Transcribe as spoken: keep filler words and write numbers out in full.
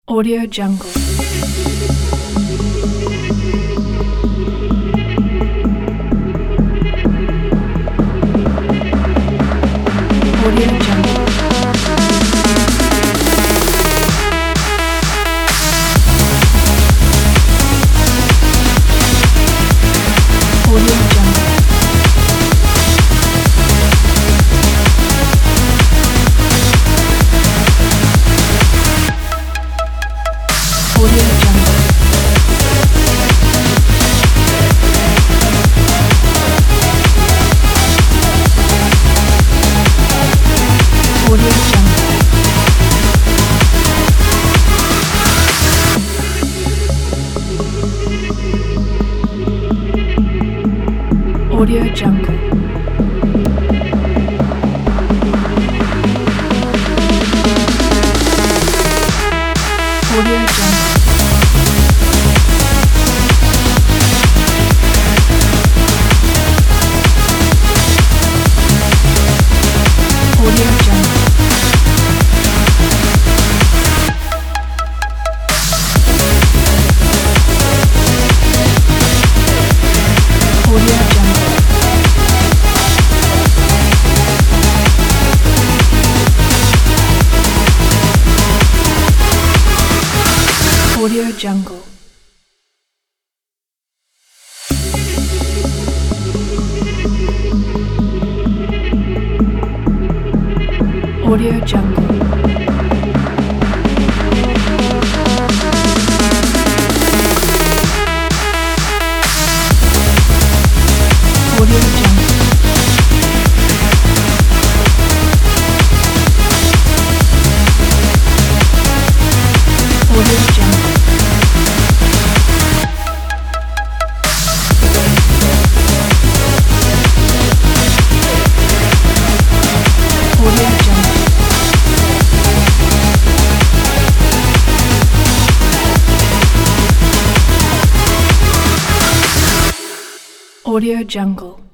Audio Jungle. Audio Jungle. Audio Jungle. Audio Jungle. Audio Jungle. Audio Jungle. Audio Jungle. Audio Jungle. Audio Jungle. Audio Jungle. Audio Jungle. Audio Jungle. Audio Jungle. Audio Jungle. Audio Jungle.